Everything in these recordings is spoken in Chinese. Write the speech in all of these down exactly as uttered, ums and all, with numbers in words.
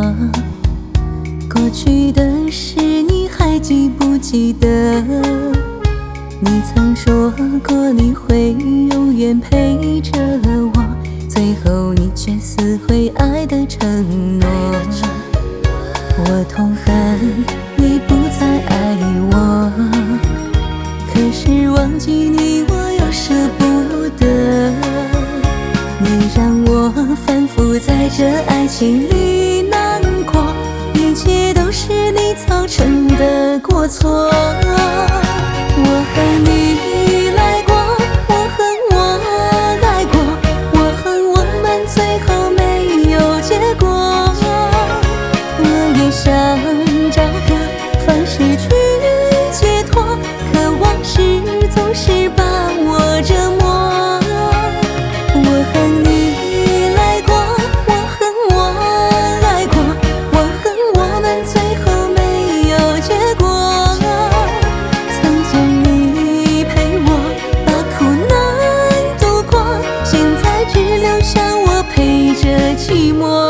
过去的事你还记不记得？你曾说过你会永远陪着我，最后你却撕毁爱的承诺。我痛恨你不再爱我，可是忘记你我又舍不得。你让我反复在这爱情里难过，一切都是你造成的过错。我恨你来过，我恨我来过，我恨我们最后没有结果。我也想找个方式去解脱，可往事总是把我折磨。我恨你来过，我恨我来过，我恨我们最后没有结果。曾经你陪我把苦难度过，现在只留下我陪着寂寞。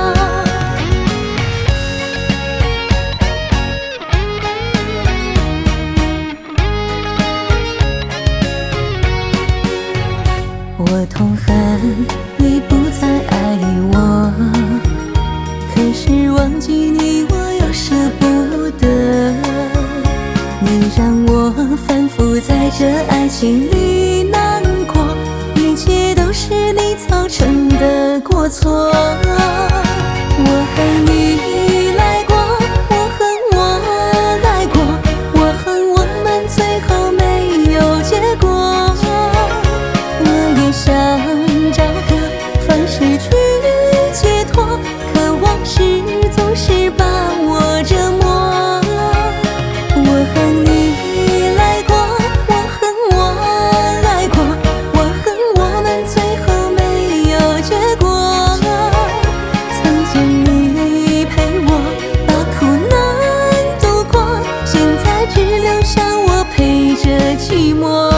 我痛恨你不再爱我，可是忘记你我又舍不得。你让我反复在这爱情里难过，一切都是你造成的过错。我恨你来过，我恨我来过，我恨我们最后没有结果。我也想找个方式去解脱，可往事总是把我折磨。我恨你来过，我恨我来过，我恨我们最后没有结果。曾经你陪我把苦难度过，现在只留下我陪着寂寞。